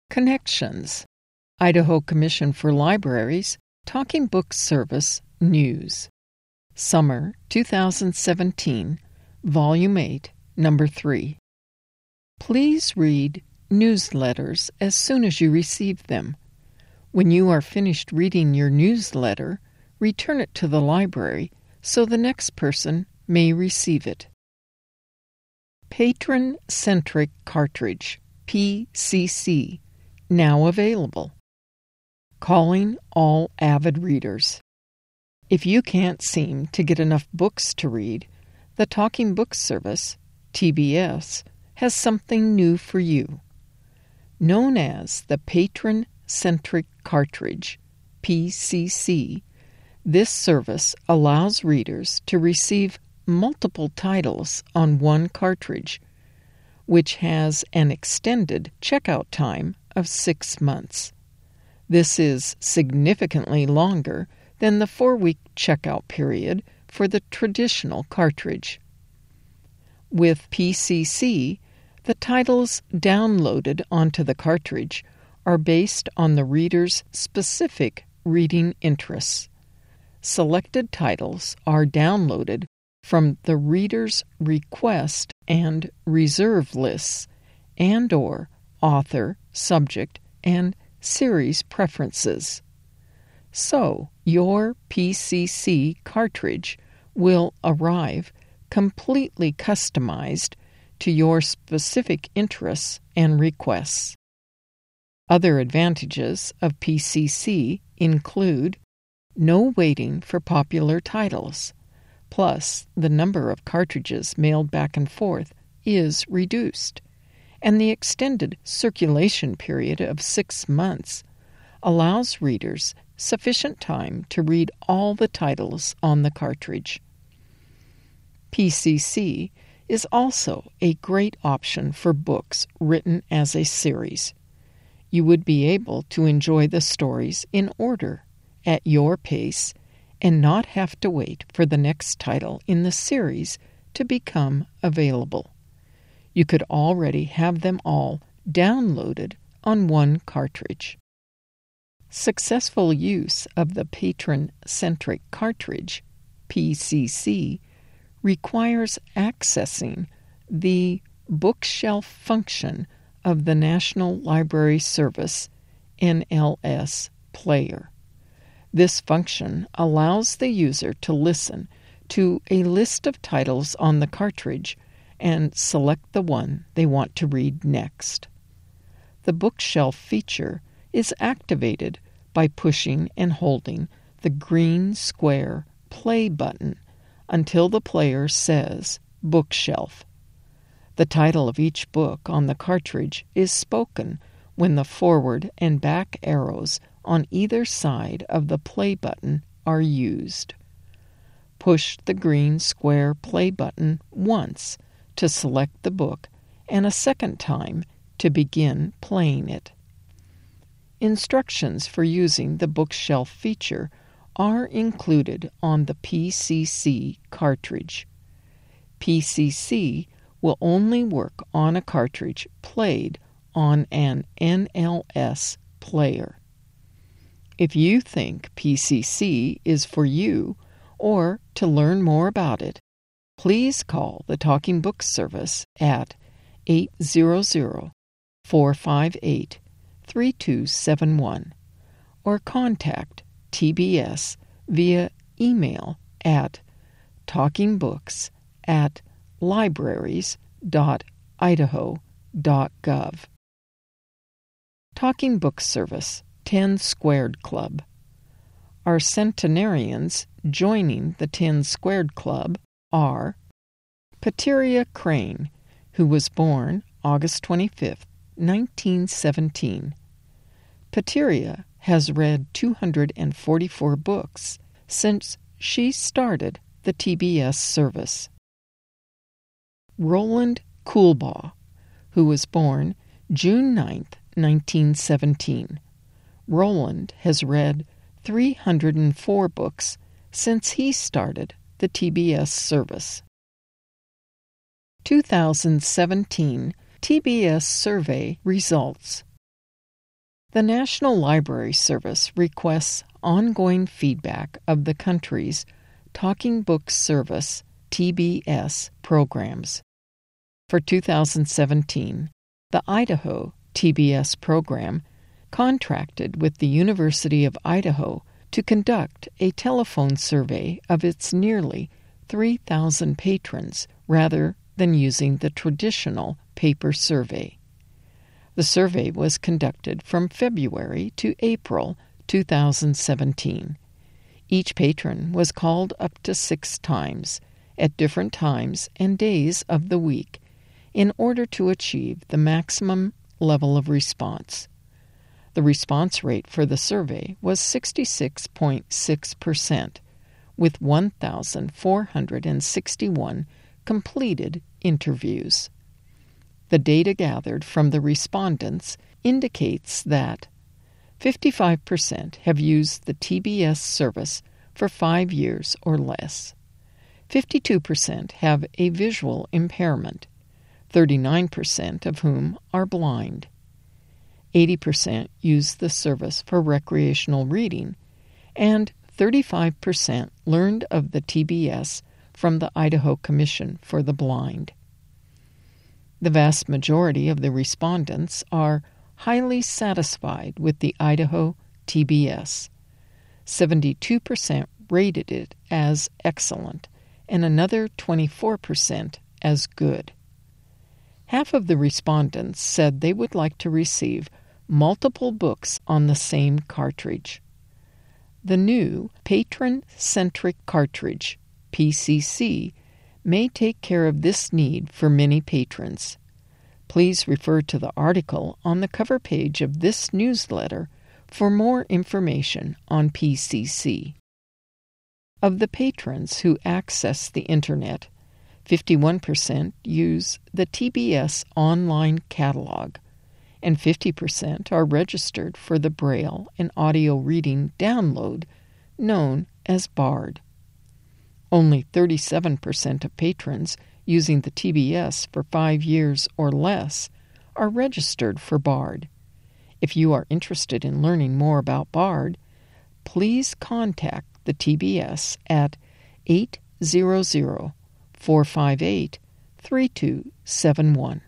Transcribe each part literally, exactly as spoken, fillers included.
Connections. Idaho Commission for Libraries, Talking Book Service, News. Summer twenty seventeen, Volume eight, Number three. Please read newsletters as soon as you receive them. When you are finished reading your newsletter, return it to the library so the next person may receive it. Patron-Centric Cartridge, P C C, now available. Calling all avid readers. If you can't seem to get enough books to read, the Talking Book Service, T B S, has something new for you. Known as the Patron-Centric Cartridge, P C C, this service allows readers to receive multiple titles on one cartridge, which has an extended checkout time of six months. This is significantly longer than the four-week checkout period for the traditional cartridge. With P C C, the titles downloaded onto the cartridge are based on the reader's specific reading interests. Selected titles are downloaded from the reader's request and reserve lists and or author, subject, and series preferences. So, your P C C cartridge will arrive completely customized to your specific interests and requests. Other advantages of P C C include no waiting for popular titles, plus the number of cartridges mailed back and forth is reduced, and the extended circulation period of six months allows readers sufficient time to read all the titles on the cartridge. P C C is also a great option for books written as a series. You would be able to enjoy the stories in order, at your pace, and not have to wait for the next title in the series to become available. You could already have them all downloaded on one cartridge. Successful use of the Patron-Centric Cartridge, P C C, requires accessing the bookshelf function of the National Library Service, N L S, player. This function allows the user to listen to a list of titles on the cartridge and select the one they want to read next. The bookshelf feature is activated by pushing and holding the green square play button until the player says bookshelf. The title of each book on the cartridge is spoken when the forward and back arrows on either side of the play button are used. Push the green square play button once to select the book and a second time to begin playing it. Instructions for using the bookshelf feature are included on the P C C cartridge. P C C will only work on a cartridge played on an N L S player. If you think P C C is for you, or to learn more about it, please call the Talking Book Service at eight hundred, four five eight, three two seven one or contact T B S via email at talkingbooks at libraries dot idaho dot gov. Talking Book Service, ten Squared Club. Our centenarians joining the ten Squared Club are Pateria Crane, who was born August twenty-fifth, nineteen seventeen. Pateria has read two hundred forty-four books since she started the T B S service. Roland Coolbaugh, who was born June ninth, nineteen seventeen. Roland has read three hundred four books since he started the T B S service. two thousand seventeen T B S survey results. The National Library Service requests ongoing feedback of the country's Talking Books Service T B S programs. For two thousand seventeen, the Idaho T B S program contracted with the University of Idaho to conduct a telephone survey of its nearly three thousand patrons rather than using the traditional paper survey. The survey was conducted from February to April two thousand seventeen. Each patron was called up to six times, at different times and days of the week, in order to achieve the maximum level of response. The response rate for the survey was sixty-six point six percent, with one thousand four hundred sixty-one completed interviews. The data gathered from the respondents indicates that fifty-five percent have used the T B S service for five years or less. fifty-two percent have a visual impairment, thirty-nine percent of whom are blind. eighty percent use the service for recreational reading, and thirty-five percent learned of the T B S from the Idaho Commission for the Blind. The vast majority of the respondents are highly satisfied with the Idaho T B S. seventy-two percent rated it as excellent, and another twenty-four percent as good. Half of the respondents said they would like to receive multiple books on the same cartridge. The new Patron-Centric Cartridge, P C C, may take care of this need for many patrons. Please refer to the article on the cover page of this newsletter for more information on P C C. Of the patrons who access the Internet, fifty-one percent use the T B S online catalog, and fifty percent are registered for the Braille and audio reading download known as BARD. Only thirty-seven percent of patrons using the T B S for five years or less are registered for BARD. If you are interested in learning more about BARD, please contact the T B S at eight hundred, four five eight, three two seven one.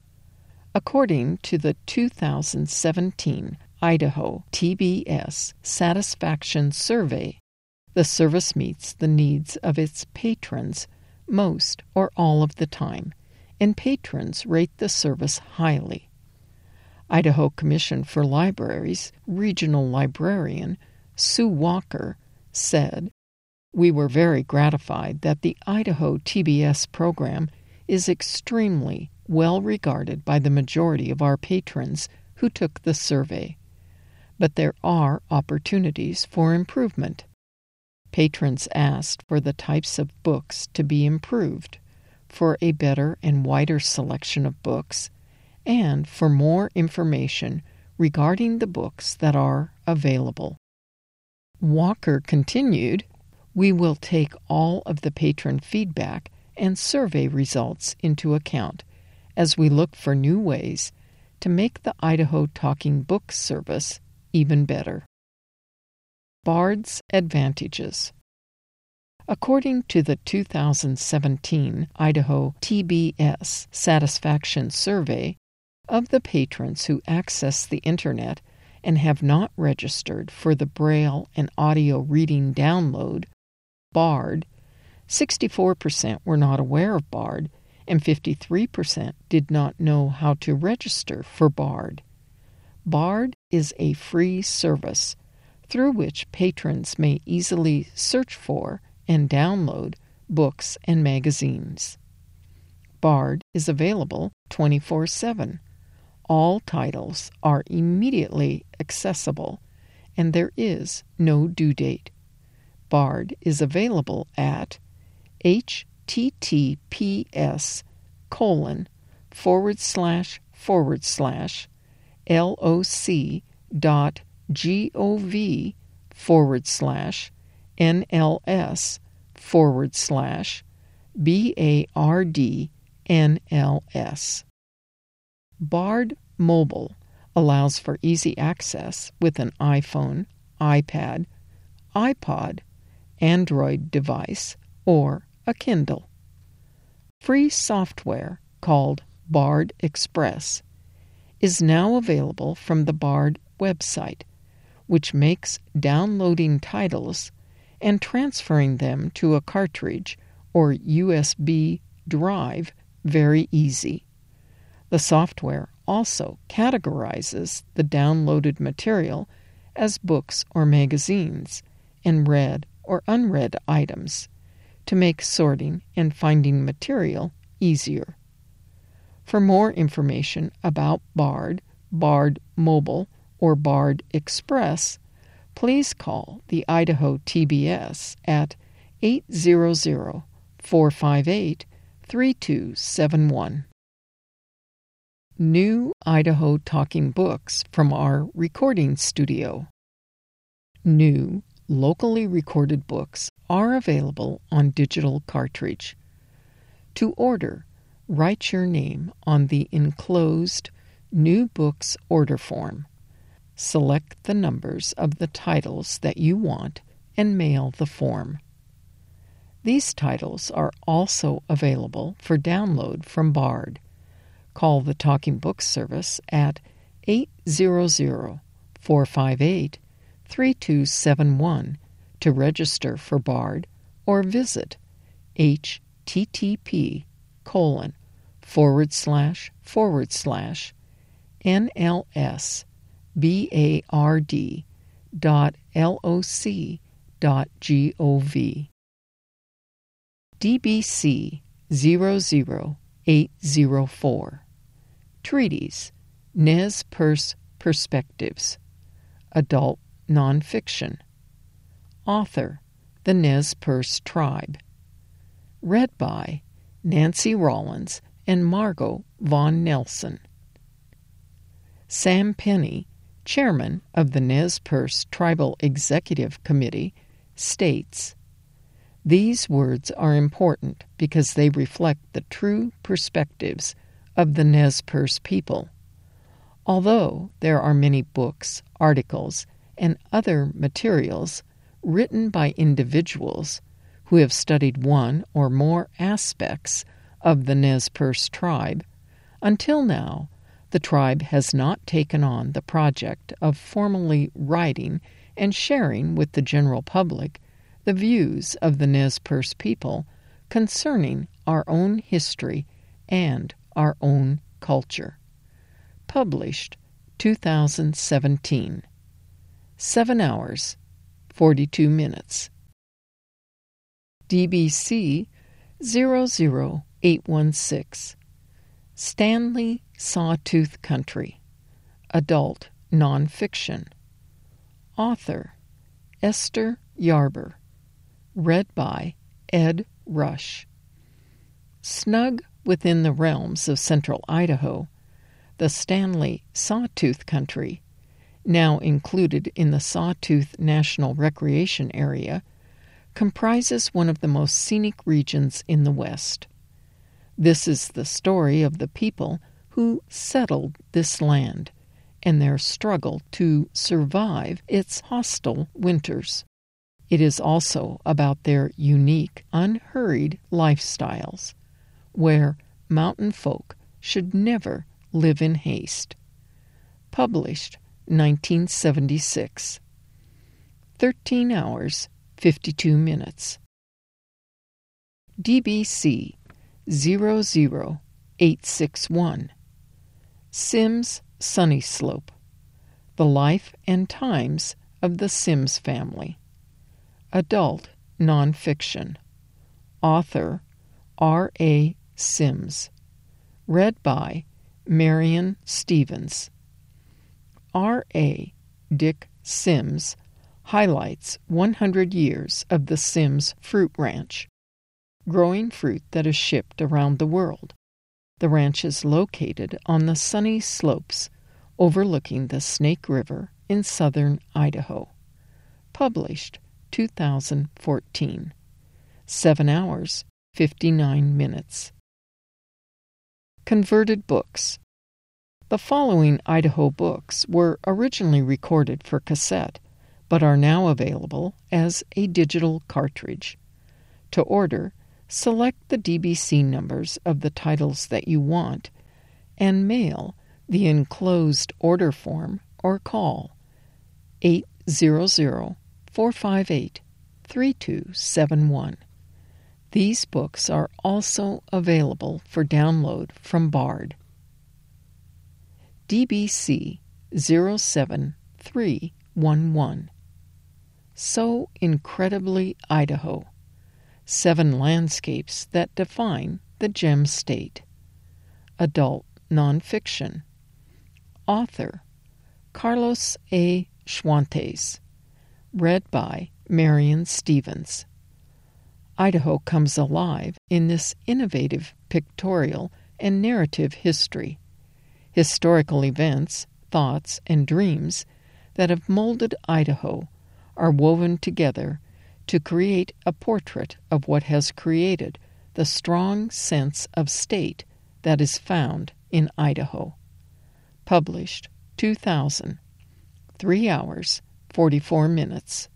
According to the two thousand seventeen Idaho T B S Satisfaction Survey, the service meets the needs of its patrons most or all of the time, and patrons rate the service highly. Idaho Commission for Libraries Regional Librarian Sue Walker said, "We were very gratified that the Idaho T B S program is extremely well regarded by the majority of our patrons who took the survey. But there are opportunities for improvement. Patrons asked for the types of books to be improved, for a better and wider selection of books, and for more information regarding the books that are available." Walker continued, "We will take all of the patron feedback and survey results into account as we look for new ways to make the Idaho Talking Books service even better." BARD's advantages. According to the two thousand seventeen Idaho T B S Satisfaction Survey, of the patrons who access the Internet and have not registered for the Braille and audio reading download, BARD, sixty-four percent were not aware of BARD, and fifty-three percent did not know how to register for BARD. BARD is a free service through which patrons may easily search for and download books and magazines. BARD is available twenty-four seven. All titles are immediately accessible, and there is no due date. BARD is available at https colon forward slash forward slash loc dot gov forward slash nls forward slash bardnls. BARD Mobile allows for easy access with an iPhone, iPad, iPod, Android device, or a Kindle. Free software called Bard Express is now available from the Bard website, which makes downloading titles and transferring them to a cartridge or U S B drive very easy. The software also categorizes the downloaded material as books or magazines and read or unread items to make sorting and finding material easier. For more information about Bard, Bard Mobile, or Bard Express, please call the Idaho T B S at eight hundred, four five eight, three two seven one. New Idaho Talking Books from our recording studio. New, locally recorded books are available on digital cartridge. To order, write your name on the enclosed New Books order form. Select the numbers of the titles that you want and mail the form. These titles are also available for download from Bard. Call the Talking Books service at eight hundred, four five eight, three two seven one to register for Bard or visit http colon forward slash forward slash nls bard dot loc dot gov. D B C zero zero eight zero four. Treatise, Nez Perce Perspectives. Adult Nonfiction. Author, the Nez Perce Tribe. Read by Nancy Rollins and Margot Von Nelson. Sam Penny, chairman of the Nez Perce Tribal Executive Committee, states, "These words are important because they reflect the true perspectives of the Nez Perce people. Although there are many books, articles, and other materials written by individuals who have studied one or more aspects of the Nez Perce tribe, until now the tribe has not taken on the project of formally writing and sharing with the general public the views of the Nez Perce people concerning our own history and our own culture." Published two thousand seventeen. Seven hours, forty-two minutes. D B C zero zero eight one six. Stanley Sawtooth Country. Adult Nonfiction. Author, Esther Yarber. Read by Ed Rush. Snug within the realms of central Idaho, the Stanley Sawtooth Country, now included in the Sawtooth National Recreation Area, comprises one of the most scenic regions in the West. This is the story of the people who settled this land and their struggle to survive its hostile winters. It is also about their unique, unhurried lifestyles, where mountain folk should never live in haste. Published nineteen seventy-six. Thirteen hours, fifty-two minutes. D B C zero zero eight six one. Sims Sunny Slope. The Life and Times of the Sims Family. Adult Nonfiction. Author, R A Sims. Read by Marion Stevens. R A Dick Sims highlights one hundred years of the Sims Fruit Ranch, growing fruit that is shipped around the world. The ranch is located on the sunny slopes overlooking the Snake River in southern Idaho. Published two thousand fourteen. Seven hours, fifty-nine minutes. Converted Books. The following Idaho books were originally recorded for cassette, but are now available as a digital cartridge. To order, select the D B C numbers of the titles that you want and mail the enclosed order form or call eight hundred, four five eight, three two seven one. These books are also available for download from Bard. D B C zero seven three one one. So Incredibly Idaho. Seven landscapes that define the Gem State. Adult nonfiction. Author Carlos A. Schwantes. Read by Marion Stevens. Idaho comes alive in this innovative pictorial and narrative history. Historical events, thoughts, and dreams that have molded Idaho are woven together to create a portrait of what has created the strong sense of state that is found in Idaho. Published two thousand, three hours, forty-four minutes.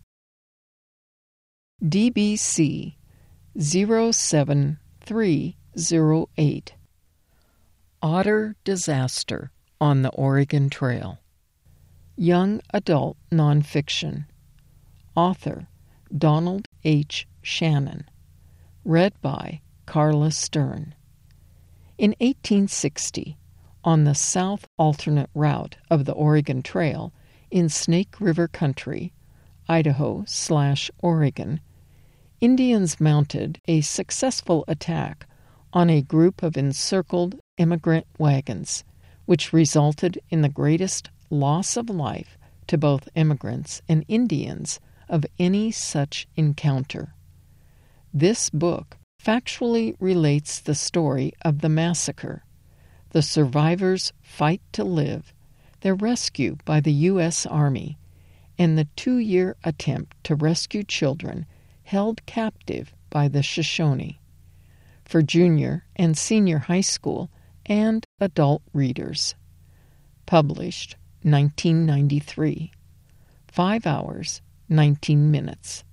D B C zero seven three zero eight. Otter Disaster on the Oregon Trail. Young adult nonfiction. Author Donald H. Shannon. Read by Carla Stern. In eighteen sixty, on the south alternate route of the Oregon Trail in Snake River Country, Idaho slash Oregon, Indians mounted a successful attack on a group of encircled immigrant wagons, which resulted in the greatest loss of life to both immigrants and Indians of any such encounter. This book factually relates the story of the massacre, the survivors' fight to live, their rescue by the U S Army, and the two-year attempt to rescue children held captive by the Shoshone. For junior and senior high school and adult readers. Published nineteen ninety-three. Five hours, nineteen minutes.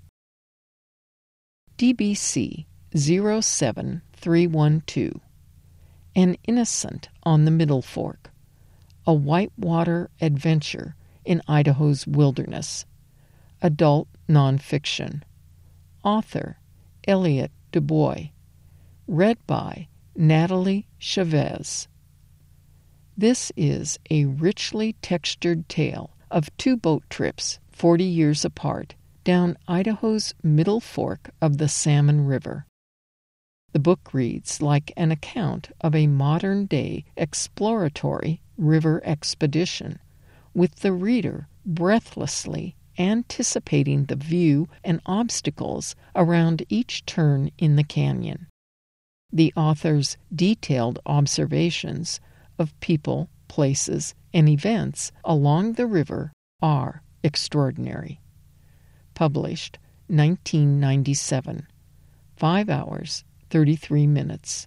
D B C zero seven three one two. An Innocent on the Middle Fork. A whitewater adventure in Idaho's wilderness. Adult nonfiction. Author Elliot Dubois. Read by Natalie Chavez. This is a richly textured tale of two boat trips, forty years apart, down Idaho's middle fork of the Salmon River. The book reads like an account of a modern-day exploratory river expedition, with the reader breathlessly anticipating the view and obstacles around each turn in the canyon. The author's detailed observations of people, places, and events along the river are extraordinary. Published nineteen ninety-seven. Five hours, thirty-three minutes.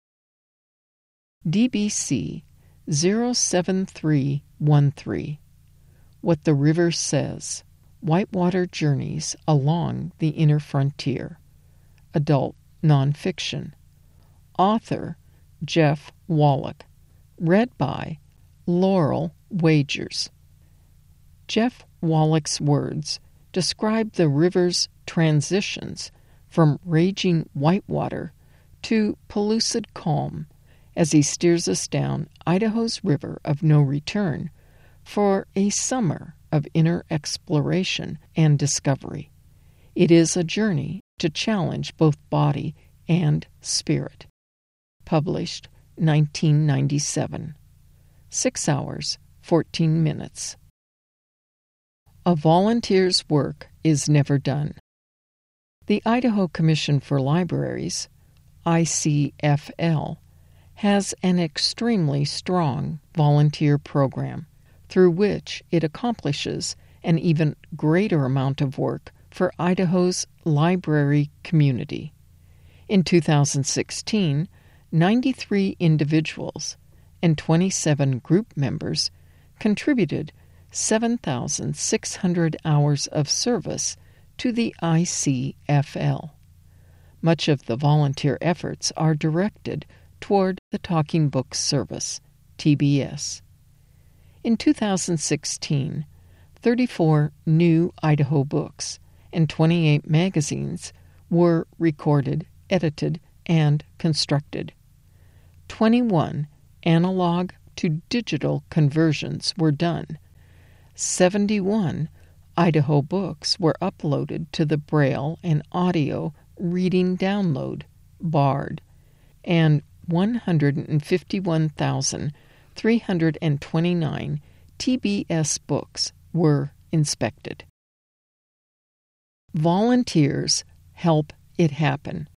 D B C zero seven three one three. What the River Says. Whitewater Journeys Along the Inner Frontier. Adult nonfiction. Author Jeff Wallach. Read by Laurel Wagers. Jeff Wallach's words describe the river's transitions from raging whitewater to pellucid calm as he steers us down Idaho's river of no return for a summer of inner exploration and discovery. It is a journey to challenge both body and spirit. Published nineteen ninety-seven. Six hours, fourteen minutes. A volunteer's work is never done. The Idaho Commission for Libraries, I C F L, has an extremely strong volunteer program through which it accomplishes an even greater amount of work for Idaho's library community. In two thousand sixteen, ninety-three individuals, and twenty-seven group members contributed seven thousand six hundred hours of service to the I C F L. Much of the volunteer efforts are directed toward the Talking Books Service, T B S. In two thousand sixteen, thirty-four new Idaho books and twenty-eight magazines were recorded, edited, and constructed. twenty-one analog to digital conversions were done. seventy-one Idaho books were uploaded to the Braille and Audio Reading Download, BARD, and one hundred fifty-one thousand three hundred twenty-nine T B S books were inspected. Volunteers help it happen.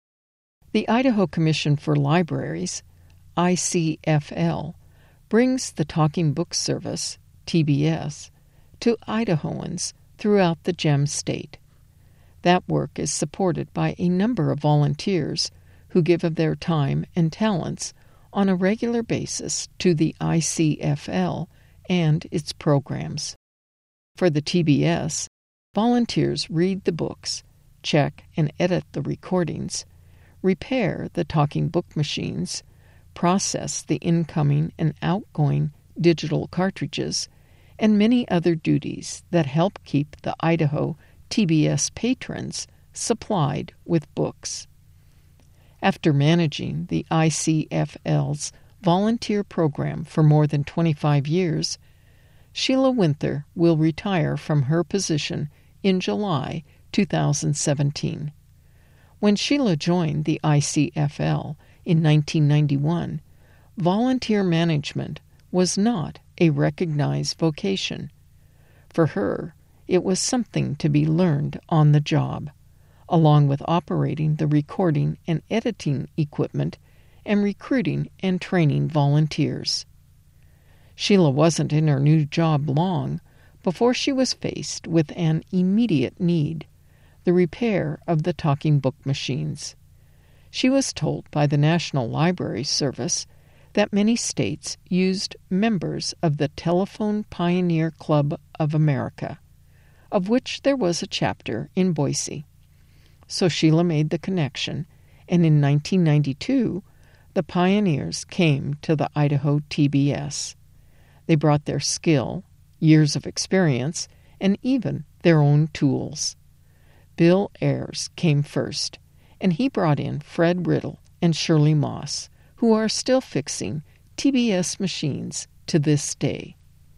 The Idaho Commission for Libraries, I C F L, brings the Talking Book Service, T B S, to Idahoans throughout the Gem State. That work is supported by a number of volunteers who give of their time and talents on a regular basis to the I C F L and its programs. For the T B S, volunteers read the books, check and edit the recordings, repair the talking book machines, process the incoming and outgoing digital cartridges, and many other duties that help keep the Idaho T B S patrons supplied with books. After managing the I C F L's volunteer program for more than twenty-five years, Sheila Winther will retire from her position in July two thousand seventeen. When Sheila joined the I C F L in nineteen ninety-one, volunteer management was not a recognized vocation. For her, it was something to be learned on the job, along with operating the recording and editing equipment and recruiting and training volunteers. Sheila wasn't in her new job long before she was faced with an immediate need, the repair of the talking book machines. She was told by the National Library Service that many states used members of the Telephone Pioneer Club of America, of which there was a chapter in Boise. So Sheila made the connection, and in nineteen ninety-two, the pioneers came to the Idaho T B S. They brought their skill, years of experience, and even their own tools. Bill Ayers came first, and he brought in Fred Riddle and Shirley Moss, who are still fixing T B S machines to this day.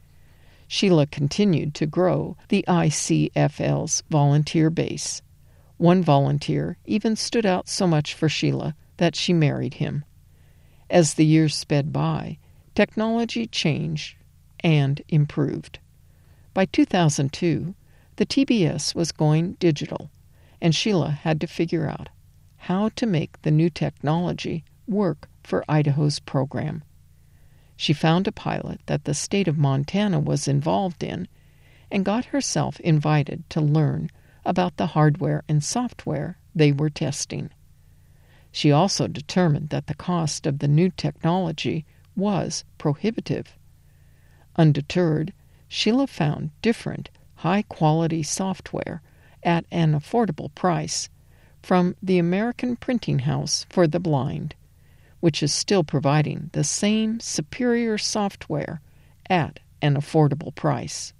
Sheila continued to grow the I C F L's volunteer base. One volunteer even stood out so much for Sheila that she married him. As the years sped by, technology changed and improved. By two thousand two, the T B S was going digital, and Sheila had to figure out how to make the new technology work for Idaho's program. She found a pilot that the state of Montana was involved in and got herself invited to learn about the hardware and software they were testing. She also determined that the cost of the new technology was prohibitive. Undeterred, Sheila found different, high-quality software at an affordable price from the American Printing House for the Blind, which is still providing the same superior software at an affordable price.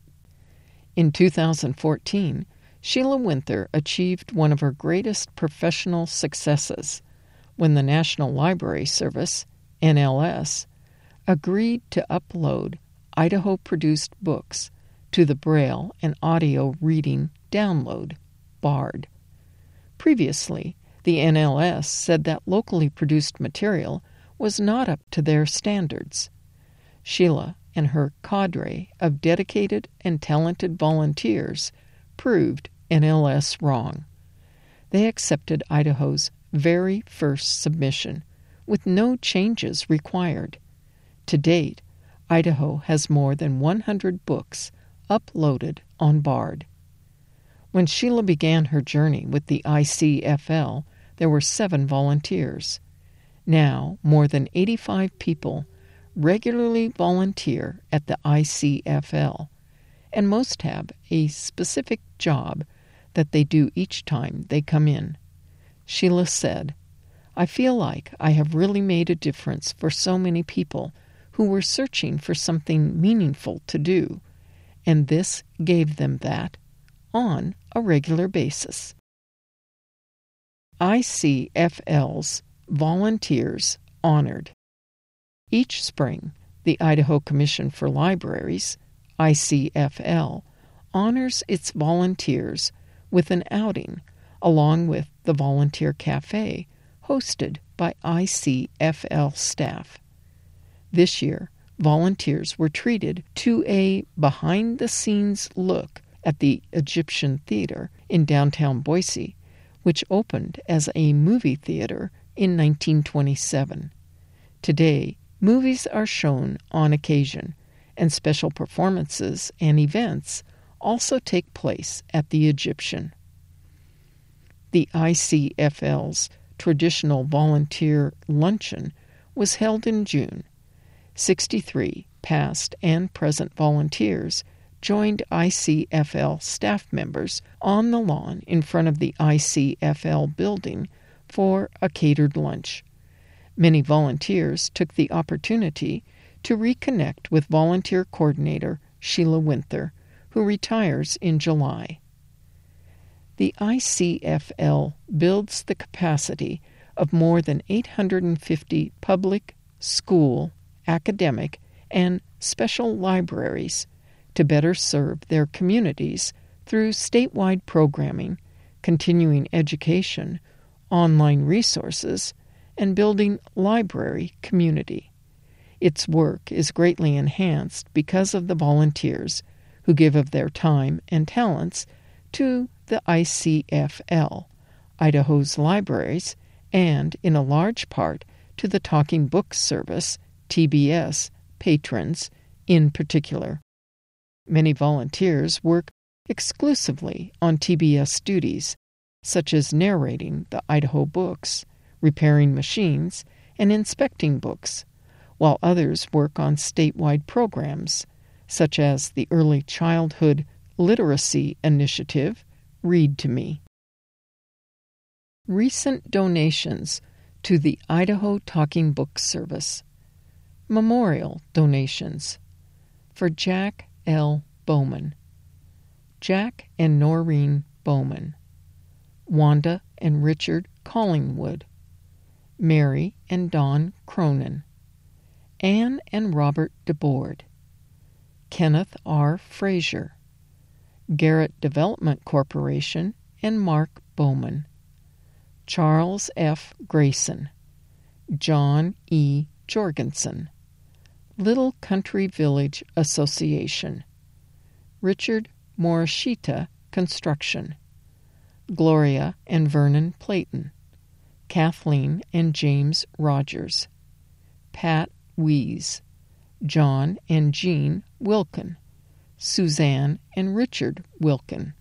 In two thousand fourteen, Sheila Winther achieved one of her greatest professional successes when the National Library Service, N L S, agreed to upload Idaho-produced books to the Braille and Audio Reading Download, BARD. Previously, the N L S said that locally produced material was not up to their standards. Sheila and her cadre of dedicated and talented volunteers proved N L S wrong. They accepted Idaho's very first submission, with no changes required. To date, Idaho has more than one hundred books uploaded on BARD. When Sheila began her journey with the I C F L, there were seven volunteers. Now, more than eighty-five people regularly volunteer at the I C F L, and most have a specific job that they do each time they come in. Sheila said, "I feel like I have really made a difference for so many people who were searching for something meaningful to do, and this gave them that on a regular basis." I C F L's Volunteers Honored. Each spring, the Idaho Commission for Libraries, I C F L, honors its volunteers with an outing along with the Volunteer Cafe hosted by I C F L staff. This year, volunteers were treated to a behind-the-scenes look at the Egyptian Theater in downtown Boise, which opened as a movie theater in nineteen twenty-seven. Today, movies are shown on occasion, and special performances and events also take place at the Egyptian. The I C F L's traditional volunteer luncheon was held in June. sixty-three past and present volunteers joined I C F L staff members on the lawn in front of the I C F L building for a catered lunch. Many volunteers took the opportunity to reconnect with volunteer coordinator Sheila Winther, who retires in July. The I C F L builds the capacity of more than eight hundred fifty public, school, academic, and special libraries to better serve their communities through statewide programming, continuing education, online resources, and building library community. Its work is greatly enhanced because of the volunteers who give of their time and talents to the I C F L, Idaho's libraries, and in a large part to the Talking Books Service, T B S, patrons in particular. Many volunteers work exclusively on T B S duties, such as narrating the Idaho books, repairing machines, and inspecting books, while others work on statewide programs, such as the Early Childhood Literacy Initiative, Read to Me. Recent donations to the Idaho Talking Books Service. Memorial donations for Jack L. Bowman, Jack and Noreen Bowman, Wanda and Richard Collingwood, Mary and Don Cronin, Anne and Robert DeBoard, Kenneth R. Frazier, Garrett Development Corporation and Mark Bowman, Charles F. Grayson, John E. Jorgensen, Little Country Village Association, Richard Morishita Construction, Gloria and Vernon Playton, Kathleen and James Rogers, Pat Wees, John and Jean Wilkin, Suzanne and Richard Wilkin.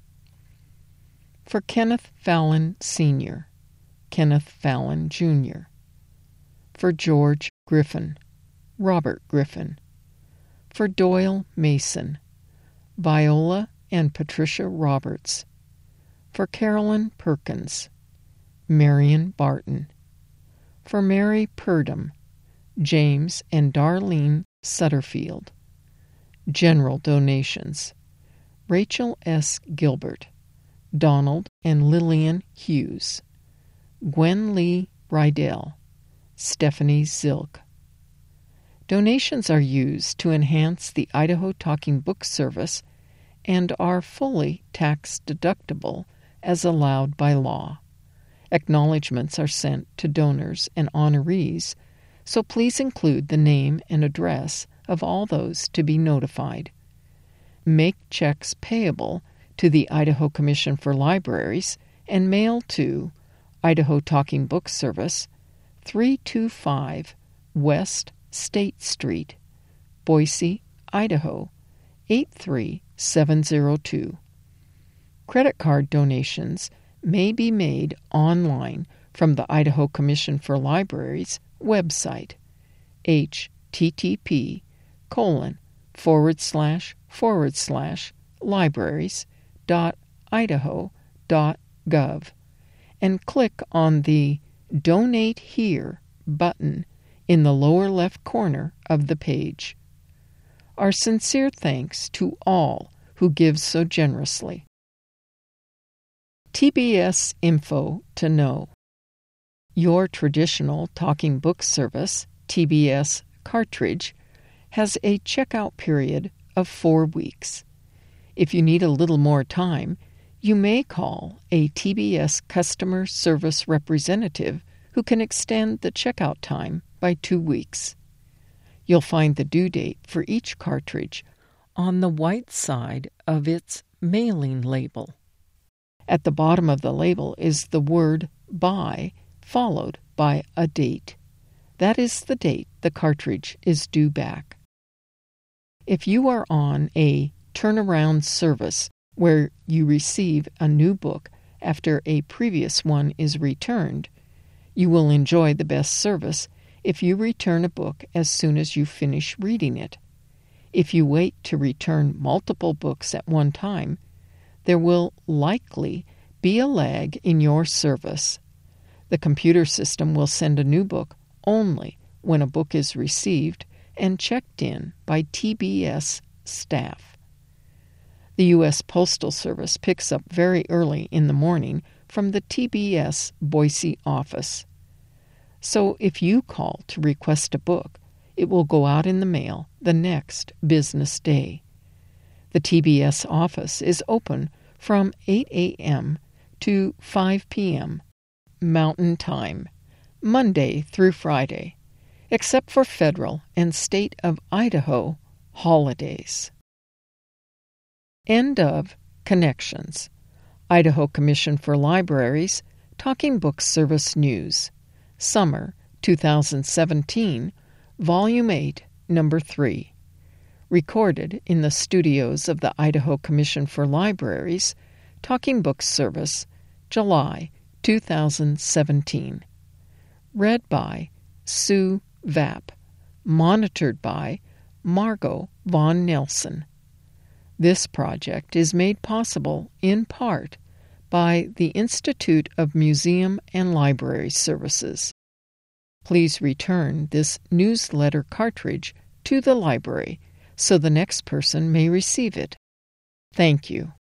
For Kenneth Fallon Senior, Kenneth Fallon Junior For George Griffin, Robert Griffin. For Doyle Mason, Viola and Patricia Roberts. For Carolyn Perkins, Marion Barton. For Mary Purdom, James and Darlene Sutterfield. General donations: Rachel S. Gilbert, Donald and Lillian Hughes, Gwen Lee Rydell, Stephanie Zilk. Donations are used to enhance the Idaho Talking Book Service and are fully tax-deductible as allowed by law. Acknowledgments are sent to donors and honorees, so please include the name and address of all those to be notified. Make checks payable to the Idaho Commission for Libraries and mail to Idaho Talking Book Service, three two five West State Street, Boise, Idaho, eight three seven zero two. Credit card donations may be made online from the Idaho Commission for Libraries website, h http colon forward slash forward slash libraries dot idaho dot gov and click on the Donate Here button in the lower left corner of the page. Our sincere thanks to all who give so generously. T B S info to know. Your traditional talking book service, T B S Cartridge, has a checkout period of four weeks. If you need a little more time, you may call a T B S customer service representative who can extend the checkout time by two weeks. You'll find the due date for each cartridge on the white side of its mailing label. At the bottom of the label is the word buy, followed by a date. That is the date the cartridge is due back. If you are on a turnaround service where you receive a new book after a previous one is returned, you will enjoy the best service if you return a book as soon as you finish reading it. If you wait to return multiple books at one time, there will likely be a lag in your service. The computer system will send a new book only when a book is received and checked in by T B S staff. The U S Postal Service picks up very early in the morning from the T B S Boise office. So if you call to request a book, it will go out in the mail the next business day. The T B S office is open from eight a.m. to five p.m. Mountain Time, Monday through Friday, except for federal and state of Idaho holidays. End of Connections. Idaho Commission for Libraries, Talking Books Service News. Summer twenty seventeen, Volume eight, Number three. Recorded in the studios of the Idaho Commission for Libraries, Talking Books Service, July two thousand seventeen. Read by Sue Vapp. Monitored by Margot Von Nelson. This project is made possible in part by the Institute of Museum and Library Services. Please return this newsletter cartridge to the library so the next person may receive it. Thank you.